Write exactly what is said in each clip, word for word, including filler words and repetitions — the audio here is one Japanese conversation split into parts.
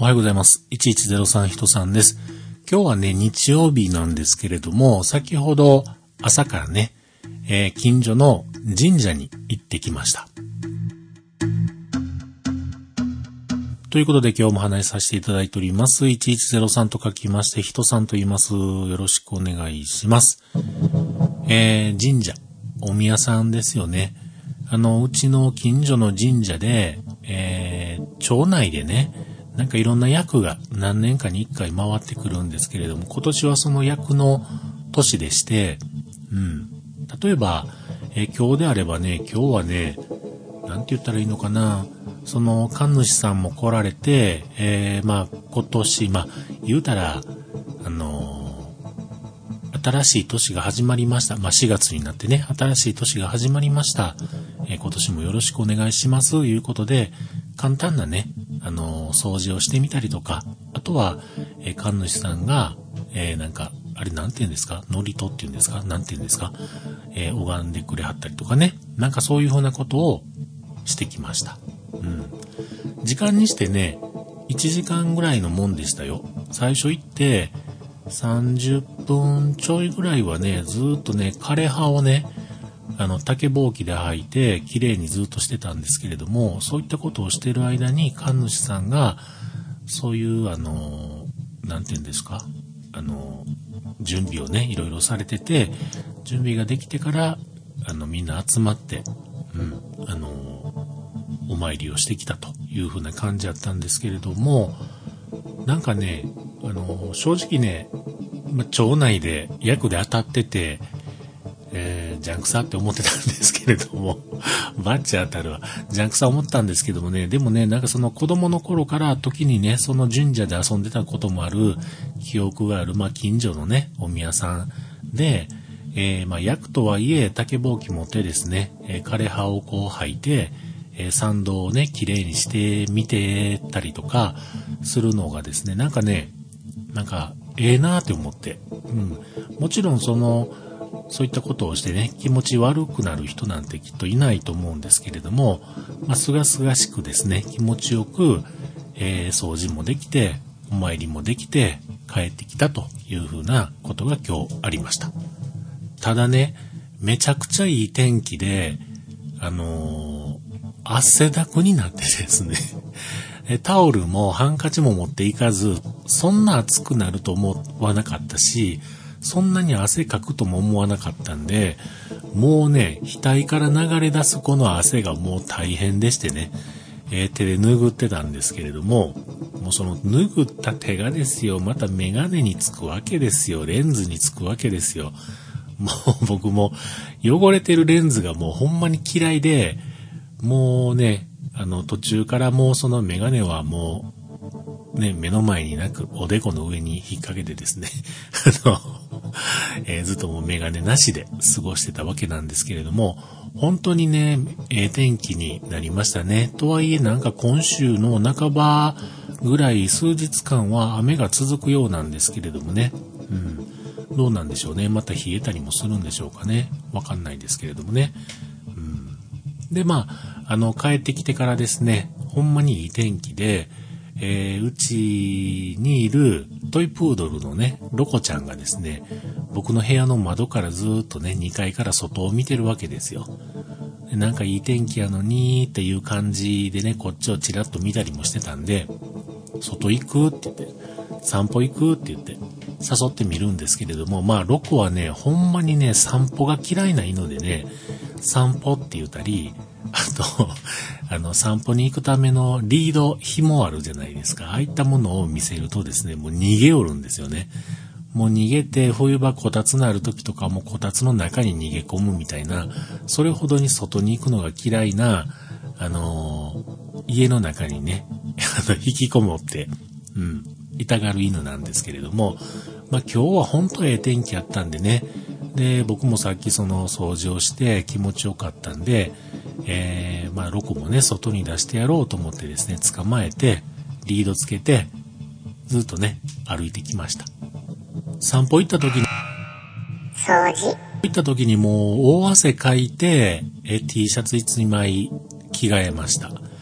おはようございます。いちいちゼロさんひとさんです。今日はね、日曜日なんですけれども、先ほど朝からね、えー、近所の神社に行ってきました。ということで今日も話しさせていただいております。いちいちゼロさんと書きまして、ひとさんと言います。よろしくお願いします。えー、神社、お宮さんですよね。あの、うちの近所の神社で、えー、町内でね、なんかいろんな役が何年かにいっかい回ってくるんですけれども、今年はその役の年でして、うん。例えば、えー、今日であればね、今日はね、なんて言ったらいいのかな、その神主さんも来られて、えー、まあ今年、まあ言うたら、あのー、新しい年が始まりました。まあしがつになってね、新しい年が始まりました。えー、今年もよろしくお願いしますということで、簡単なね、あのー、掃除をしてみたりとか、あとは、えー、神主さんが、えー、なんか、あれなんて言うんですか、祝詞って言うんですか、なんて言うんですか、えー、拝んでくれはったりとかね、なんかそういうふうなことをしてきました。うん。時間にしてね、いちじかんぐらいのもんでしたよ。最初行って、さんじゅっぷんちょいぐらいはね、ずーっとね、枯れ葉をね、あの、竹ぼうきで履いて、綺麗にずっとしてたんですけれども、そういったことをしている間に、神主さんが、そういう、あの、なんて言うんですか、あの、準備をね、いろいろされてて、準備ができてから、あの、みんな集まって、うん、あの、お参りをしてきたというふうな感じだったんですけれども、なんかね、あの、正直ね、ま、町内で役で当たってて、えー、ジャンクサって思ってたんですけれども、バッチ当たるわ。ジャンクサ思ったんですけどもね、でもね、なんかその子供の頃から時にね、その神社で遊んでたこともある、記憶がある、まあ、近所のね、お宮さんで、えー、まあ、役とはいえ、竹ぼうき持ってですね、えー、枯れ葉をこう吐いて、えー、参道をね、綺麗にしてみてたりとか、するのがですね、なんかね、なんか、ええなーって思って、うん。もちろんその、そういったことをしてね、気持ち悪くなる人なんてきっといないと思うんですけれども、まあ、すがすがしくですね、気持ちよく、えー、掃除もできて、お参りもできて、帰ってきたというふうなことが今日ありました。ただね、めちゃくちゃいい天気で、あのー、汗だくになってですね、タオルもハンカチも持っていかず、そんな暑くなると思わなかったし、そんなに汗かくとも思わなかったんで、もうね、額から流れ出すこの汗がもう大変でしてね、えー、手で拭ってたんですけれども、もうその拭った手がですよ、またメガネにつくわけですよ、レンズにつくわけですよ。もう僕も汚れてるレンズがもうほんまに嫌いで、もうね、あの途中からもうそのメガネはもうね、目の前になくおでこの上に引っ掛けてですね、あの、えー、ずっともうメガネなしで過ごしてたわけなんですけれども、本当にね、ええ天気になりましたね。とはいえなんか今週の半ばぐらい数日間は雨が続くようなんですけれどもね、うん、どうなんでしょうね。また冷えたりもするんでしょうかね。わかんないですけれどもね。うん、で、まあ、あの、帰ってきてからですね、ほんまにいい天気で、えー、うちにいるトイプードルのね、ロコちゃんがですね、僕の部屋の窓からずーっとね、にかいから外を見てるわけですよ。でなんかいい天気やのにーっていう感じでね、こっちをチラッと見たりもしてたんで、外行くって言って、散歩行くって言って、誘ってみるんですけれども、まあ、ロコはね、ほんまにね、散歩が嫌いな犬でね、散歩って言ったり、あと、あの、散歩に行くためのリード、紐あるじゃないですか。ああいったものを見せるとですね、もう逃げおるんですよね。もう逃げて、冬場こたつのある時とかもこたつの中に逃げ込むみたいな、それほどに外に行くのが嫌いな、あのー、家の中にね、あの、引きこもって、うん、痛がる犬なんですけれども、まあ今日は本当ええ天気やったんでね、で、僕もさっきその掃除をして気持ちよかったんで、えー、まあロコもね、外に出してやろうと思ってですね、捕まえて、リードつけて、ずっとね、歩いてきました。散歩行った時に、 掃除。 行った時にもう大汗かいて、え T シャツいちまい着替えました。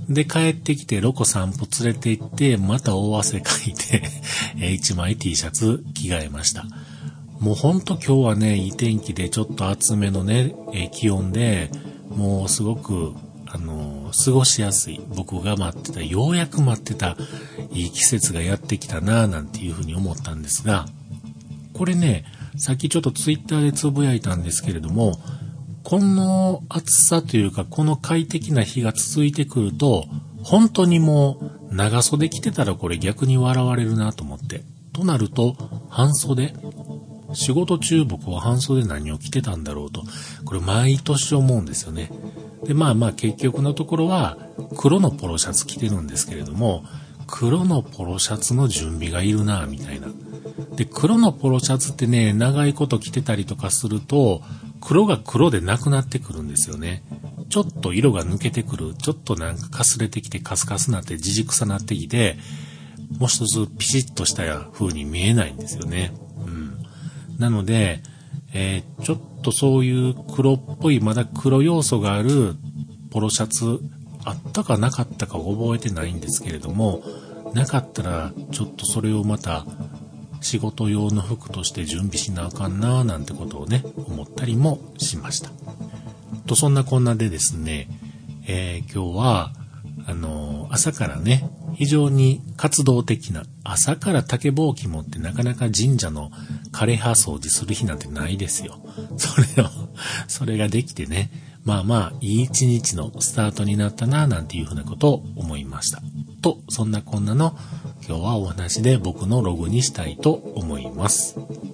で、帰ってきてロコ散歩連れて行って、また大汗かいて、一枚 T シャツ着替えました。もうほんと今日はね、いい天気でちょっと暑めのね、気温で、もうすごく、あのー、過ごしやすい。僕が待ってた、ようやく待ってた、いい季節がやってきたなぁ、なんていうふうに思ったんですが、これね、さっきちょっとツイッターでつぶやいたんですけれども、この暑さというか、この快適な日が続いてくると、本当にもう長袖着てたらこれ逆に笑われるなと思って。となると、半袖。仕事中僕は半袖何を着てたんだろうと。これ毎年思うんですよね。で、まあまあ結局のところは黒のポロシャツ着てるんですけれども、黒のポロシャツの準備がいるなみたいな。で、黒のポロシャツってね、長いこと着てたりとかすると、黒が黒でなくなってくるんですよね。ちょっと色が抜けてくる。ちょっとなんかかすれてきてカスカスなってじじくさなってきて、もう一つピシッとした風に見えないんですよね。うん。なので、えー、ちょっとそういう黒っぽい、まだ黒要素があるポロシャツ、あったかなかったか覚えてないんですけれども、なかったらちょっとそれをまた仕事用の服として準備しなあかんなーなんてことをね、思ったりもしました。と、そんなこんなでですね、えー、今日は、あのー、朝からね、非常に活動的な、朝から竹ぼうき持ってなかなか神社の枯葉掃除する日なんてないですよ。それを、それができてね、まあまあ、いい一日のスタートになったな、なんていうふうなことを思いました。と、そんなこんなの、今日はお話で僕のログにしたいと思います。